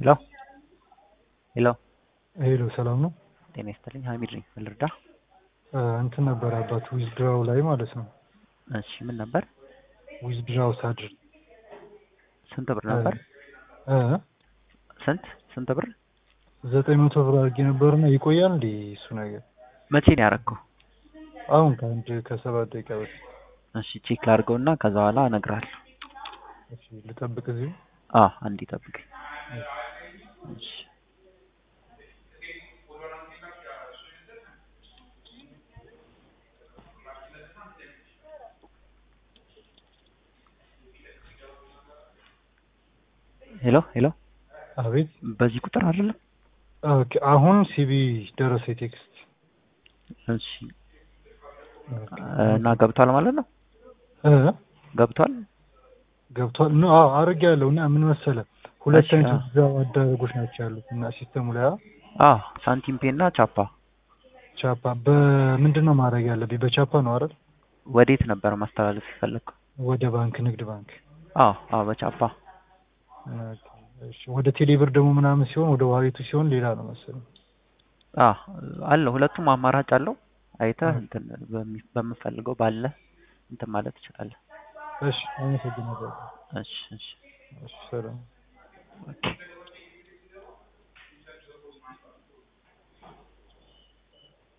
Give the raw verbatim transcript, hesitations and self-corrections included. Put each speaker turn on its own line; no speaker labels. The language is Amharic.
ሄሎ ሄሎ
ሄሎ ሰላም ነው።
ጤና ይስጥልኝ ሀሚድ ነኝ። ምን ልርዳ?
እንትን ነበር አባት ዊዝድራው ላይ ማለት ነው።
እሺ ምን ነበር?
ዊዝድራው ሳድር
ስንት ብር ነበር?
እ
ስንት ስንት ብር?
ዘጠኝ መቶ ብር አድርጌ ነበርና ይቆያል እንዴ እሱ ነገር?
መቼ ነው ያደረገው?
አሁን ከአንድ ከሰባት ደቂቃ በፊት።
እሺ ቼክ ላድርገውና ከዛ በኋላ እነግርሃለሁ።
እሺ ልጠብቅ እዚሁ?
አዎ አንዴ ጠብቀኝ። እሺ ሄሎ ሄሎ
አቤት።
በዚህ ቁጥር አይደለም?
ኦኬ አሁን ሲቢ ደረሰ ቴክስት።
እሺ እና ገብቷል ማለት ነው?
እ
ገብቷል
ገብቷል ነው? አዎ አድርጌያለሁ። እና ምን መሰለህ ሁለት አይነት ዊዝድራው አደረጎች ናቸው ያሉት እና ሲስተሙ ላይ
አዎ ሳንቲም ፔ እና ቻፓ።
ቻፓ በምንድን ነው ማድረግ ያለብኝ? በቻፓ ነው አይደል?
ወዴት ነበር ማስተላለፍ የፈለግከው?
ወደ ባንክ ንግድ ባንክ።
አዎ አዎ በቻፓ።
እሺ ወደ ቴሌብር ደግሞ ምናምን ሲሆን ወደ ዋሌቱ ሲሆን ሌላ ነው መሰለኝ።
አዎ አለ ሁለቱም አማራጭ አለው። አይተህ እንትን በምፈልገው ባለ እንትን ማለት ትችላለህ።
እሺ አመሰግናለሁ።
እሺ እሺ
እሺ ሰላም።
ኦኬ